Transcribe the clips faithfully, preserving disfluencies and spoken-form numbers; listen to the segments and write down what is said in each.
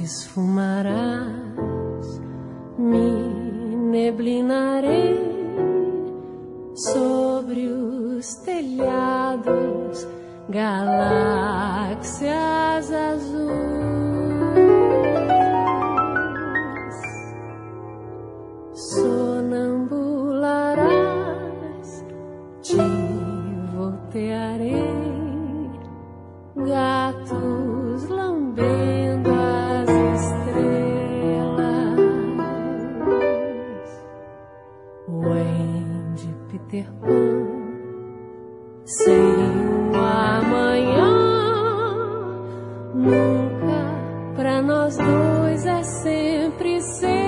esfumarás, me neblinarei sobre os telhados, galáxias azuis. Sonambularás, te voltearei, gatos lambendo as estrelas. Wendy, Peter Pan, sem o amanhã, nunca pra nós dois é sempre cedo.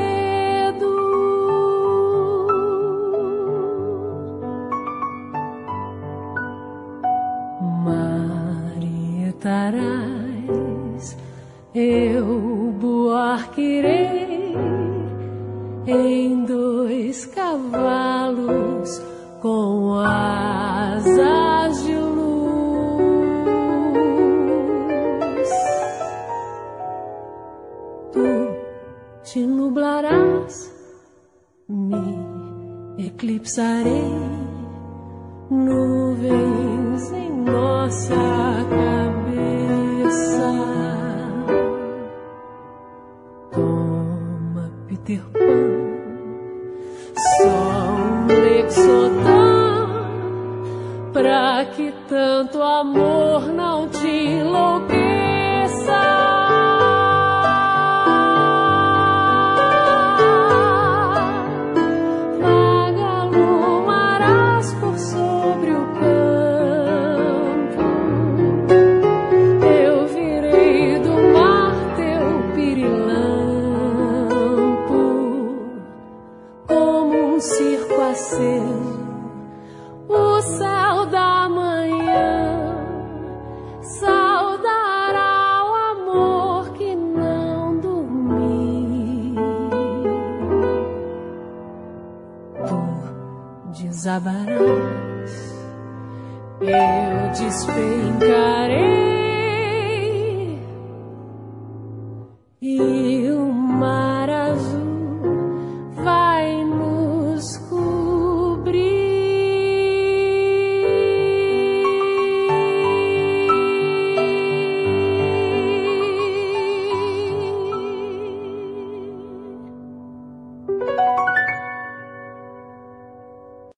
Marietarás, eu buarquirei em dois cavalos com asas de luz. Tu te nublarás, me eclipsarei, nuvens em nossa cabeça. Toma, Peter Pan, só um Lexotan, pra que tanto amor não te enlouqueça. Vagalumarás por sobre o campo, eu virei do mar teu pirilampo, como um circo aceso, o céu da manhã saudará o amor que não dormiu. Tu desabarás, eu despencarei